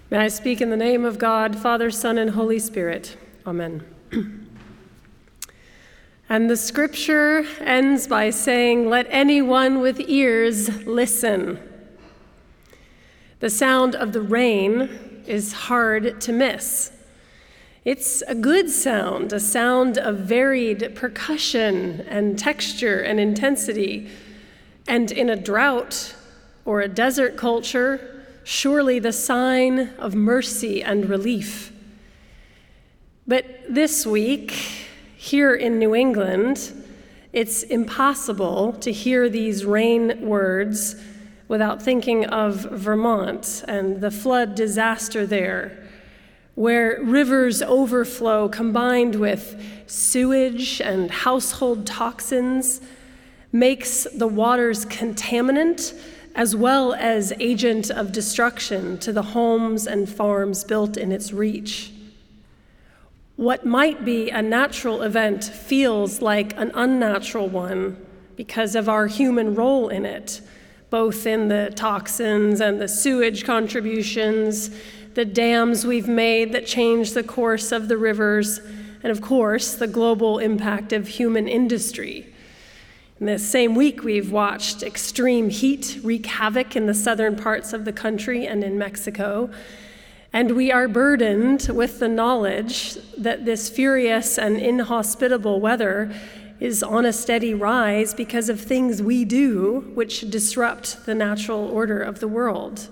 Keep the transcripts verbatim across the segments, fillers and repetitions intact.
May I speak in the name of God, Father, Son, and Holy Spirit. Amen. And the scripture ends by saying, "Let anyone with ears listen." The sound of the rain is hard to miss. It's a good sound, a sound of varied percussion and texture and intensity. And in a drought or a desert culture, surely the sign of mercy and relief. But this week, here in New England, it's impossible to hear these rain words without thinking of Vermont and the flood disaster there, where rivers overflow combined with sewage and household toxins makes the waters contaminant as well as agent of destruction to the homes and farms built in its reach. What might be a natural event feels like an unnatural one because of our human role in it, both in the toxins and the sewage contributions, the dams we've made that change the course of the rivers, and of course, the global impact of human industry. In this same week, we've watched extreme heat wreak havoc in the southern parts of the country and in Mexico, and we are burdened with the knowledge that this furious and inhospitable weather is on a steady rise because of things we do which disrupt the natural order of the world.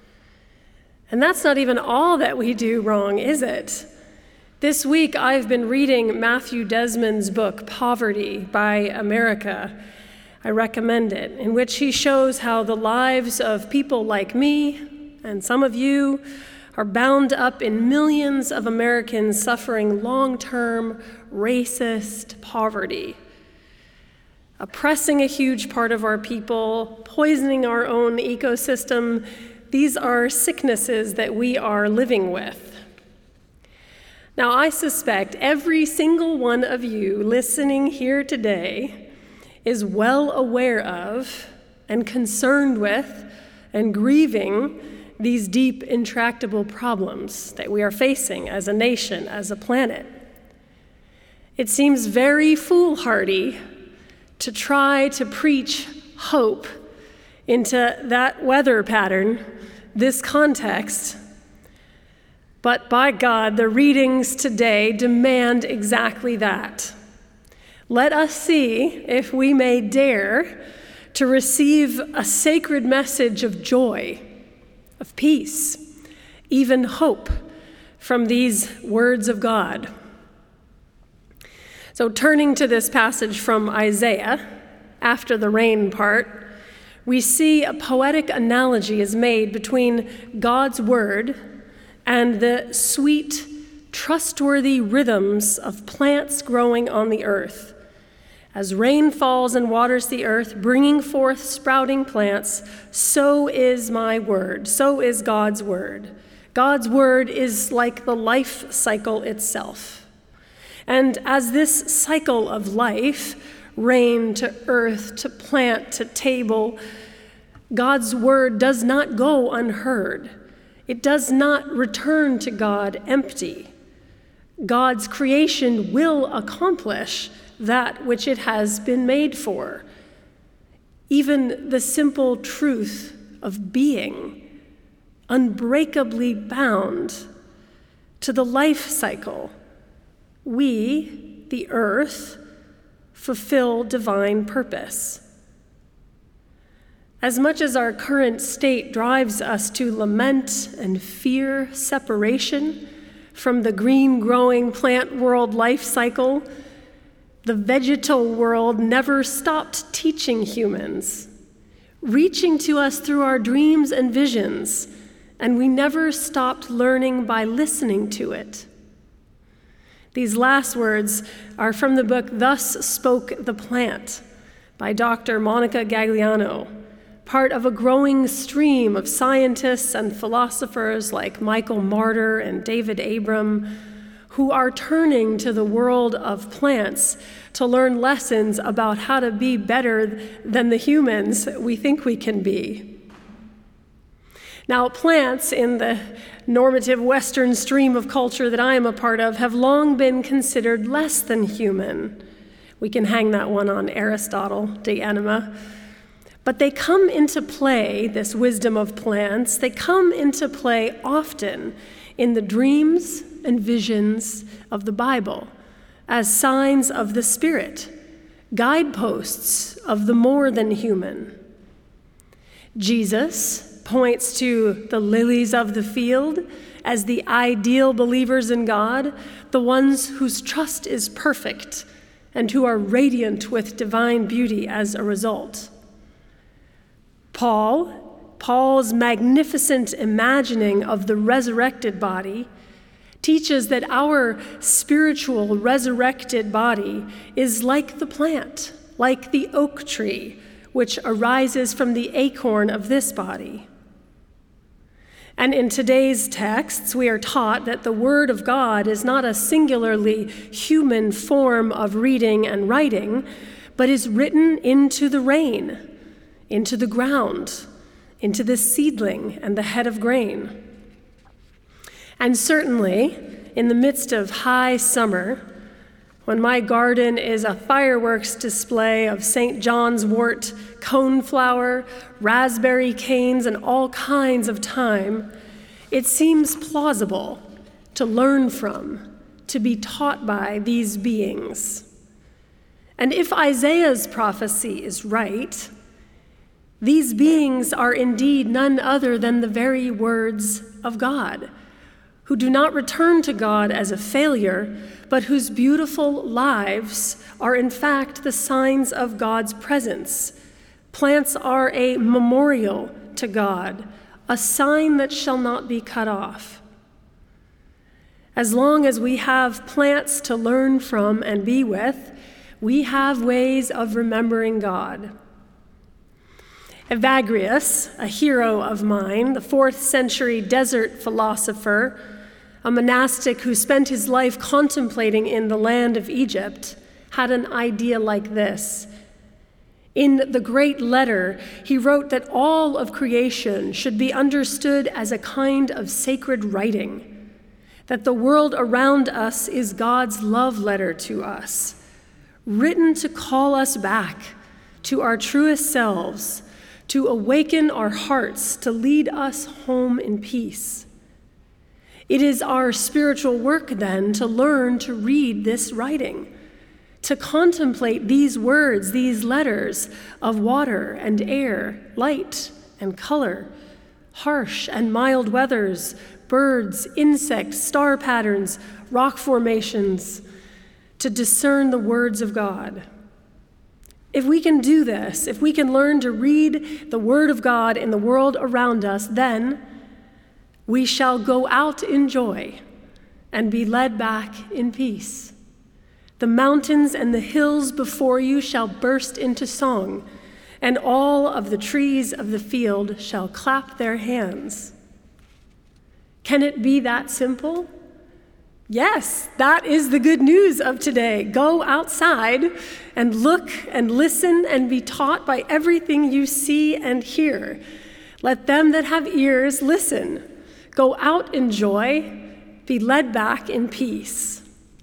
And that's not even all that we do wrong, is it? This week, I've been reading Matthew Desmond's book, Poverty by America. I recommend it, in which he shows how the lives of people like me and some of you are bound up in millions of Americans suffering long-term racist poverty, oppressing a huge part of our people, poisoning our own ecosystem. These are sicknesses that we are living with. Now, I suspect every single one of you listening here today is well aware of and concerned with and grieving these deep, intractable problems that we are facing as a nation, as a planet. It seems very foolhardy to try to preach hope into that weather pattern, this context. But by God, the readings today demand exactly that. Let us see if we may dare to receive a sacred message of joy, of peace, even hope from these words of God. So turning to this passage from Isaiah, after the rain part, we see a poetic analogy is made between God's word and the sweet, trustworthy rhythms of plants growing on the earth. As rain falls and waters the earth, bringing forth sprouting plants, so is my word, so is God's word. God's word is like the life cycle itself. And as this cycle of life, rain to earth to plant to table, God's word does not go unheard. It does not return to God empty. God's creation will accomplish that which it has been made for. Even the simple truth of being, unbreakably bound to the life cycle, we, the earth, fulfill divine purpose. As much as our current state drives us to lament and fear separation from the green-growing plant world life cycle, the vegetal world never stopped teaching humans, reaching to us through our dreams and visions, and we never stopped learning by listening to it. These last words are from the book Thus Spoke the Plant by Doctor Monica Gagliano, part of a growing stream of scientists and philosophers like Michael Marder and David Abram, who are turning to the world of plants to learn lessons about how to be better than the humans we think we can be. Now, plants in the normative Western stream of culture that I am a part of have long been considered less than human. We can hang that one on Aristotle, De Anima. But they come into play, this wisdom of plants, they come into play often in the dreams and visions of the Bible as signs of the Spirit, guideposts of the more than human. Jesus points to the lilies of the field as the ideal believers in God, the ones whose trust is perfect and who are radiant with divine beauty as a result. Paul, Paul's magnificent imagining of the resurrected body teaches that our spiritual resurrected body is like the plant, like the oak tree, which arises from the acorn of this body. And in today's texts, we are taught that the Word of God is not a singularly human form of reading and writing, but is written into the rain, into the ground, into the seedling and the head of grain. And certainly, in the midst of high summer, when my garden is a fireworks display of Saint John's wort, coneflower, raspberry canes, and all kinds of thyme, it seems plausible to learn from, to be taught by these beings. And if Isaiah's prophecy is right, these beings are indeed none other than the very words of God, who do not return to God as a failure, but whose beautiful lives are in fact the signs of God's presence. Plants are a memorial to God, a sign that shall not be cut off. As long as we have plants to learn from and be with, we have ways of remembering God. Evagrius, a hero of mine, the fourth century desert philosopher, a monastic who spent his life contemplating in the land of Egypt, had an idea like this. In the Great Letter, he wrote that all of creation should be understood as a kind of sacred writing, that the world around us is God's love letter to us, written to call us back to our truest selves, to awaken our hearts, to lead us home in peace. It is our spiritual work, then, to learn to read this writing, to contemplate these words, these letters of water and air, light and color, harsh and mild weathers, birds, insects, star patterns, rock formations, to discern the words of God. If we can do this, if we can learn to read the Word of God in the world around us, then we shall go out in joy and be led back in peace. The mountains and the hills before you shall burst into song, and all of the trees of the field shall clap their hands. Can it be that simple? Yes, that is the good news of today. Go outside and look and listen and be taught by everything you see and hear. Let them that have ears listen. Go out in joy, be led back in peace.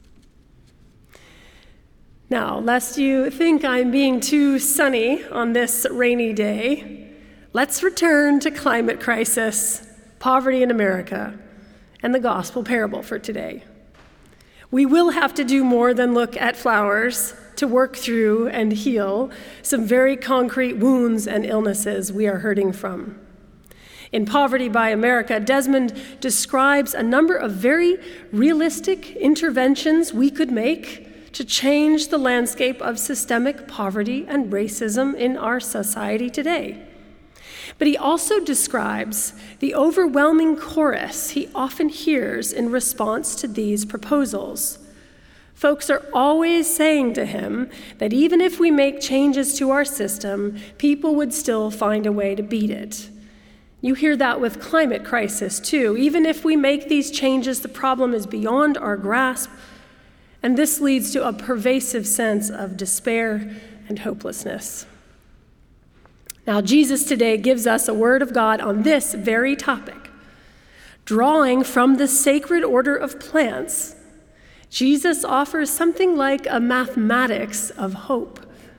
Now, lest you think I'm being too sunny on this rainy day, let's return to climate crisis, poverty in America, and the gospel parable for today. We will have to do more than look at flowers to work through and heal some very concrete wounds and illnesses we are hurting from. In Poverty by America, Desmond describes a number of very realistic interventions we could make to change the landscape of systemic poverty and racism in our society today. But he also describes the overwhelming chorus he often hears in response to these proposals. Folks are always saying to him that even if we make changes to our system, people would still find a way to beat it. You hear that with climate crisis, too. Even if we make these changes, the problem is beyond our grasp, and this leads to a pervasive sense of despair and hopelessness. Now, Jesus today gives us a word of God on this very topic. Drawing from the sacred order of plants, Jesus offers something like a mathematics of hope.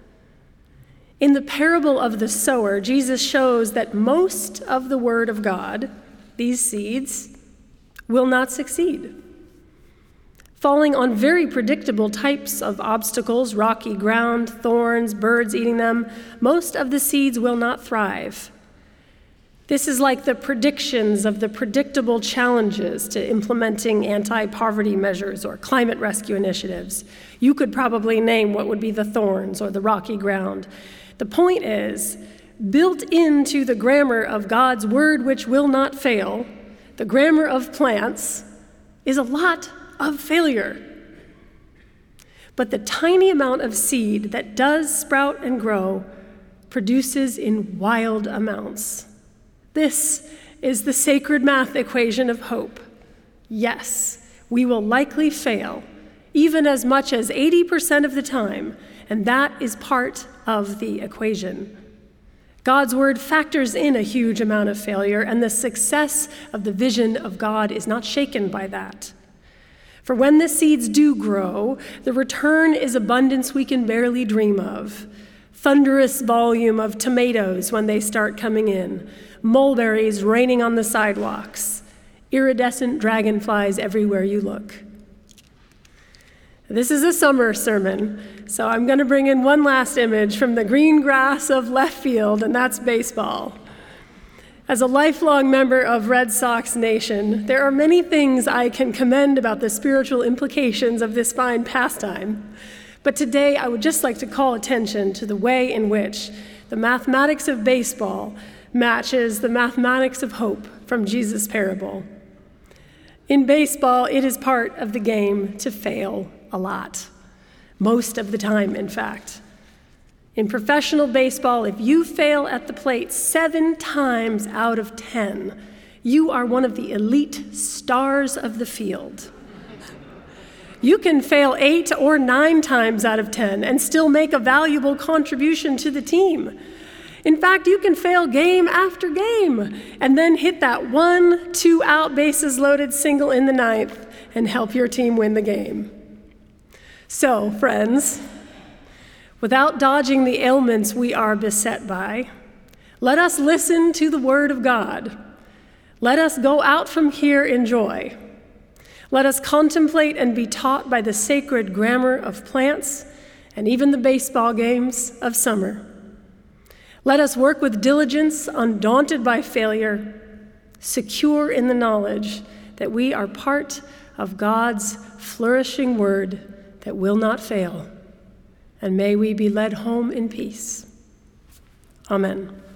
In the parable of the sower, Jesus shows that most of the word of God, these seeds, will not succeed. Falling on very predictable types of obstacles, rocky ground, thorns, birds eating them, most of the seeds will not thrive. This is like the predictions of the predictable challenges to implementing anti-poverty measures or climate rescue initiatives. You could probably name what would be the thorns or the rocky ground. The point is, built into the grammar of God's word which will not fail, the grammar of plants, is a lot of failure. But the tiny amount of seed that does sprout and grow produces in wild amounts. This is the sacred math equation of hope. Yes, we will likely fail, even as much as eighty percent of the time, and that is part of the equation. God's word factors in a huge amount of failure, and the success of the vision of God is not shaken by that. For when the seeds do grow, the return is abundance we can barely dream of. Thunderous volume of tomatoes when they start coming in, mulberries raining on the sidewalks, iridescent dragonflies everywhere you look. This is a summer sermon, so I'm going to bring in one last image from the green grass of left field, and that's baseball. As a lifelong member of Red Sox Nation, there are many things I can commend about the spiritual implications of this fine pastime. But today, I would just like to call attention to the way in which the mathematics of baseball matches the mathematics of hope from Jesus' parable. In baseball, it is part of the game to fail a lot. Most of the time, in fact. In professional baseball, if you fail at the plate seven times out of ten, you are one of the elite stars of the field. You can fail eight or nine times out of ten and still make a valuable contribution to the team. In fact, you can fail game after game and then hit that one, two-out bases loaded single in the ninth and help your team win the game. So, friends, without dodging the ailments we are beset by, let us listen to the word of God. Let us go out from here in joy. Let us contemplate and be taught by the sacred grammar of plants and even the baseball games of summer. Let us work with diligence, undaunted by failure, secure in the knowledge that we are part of God's flourishing word that will not fail. And may we be led home in peace. Amen.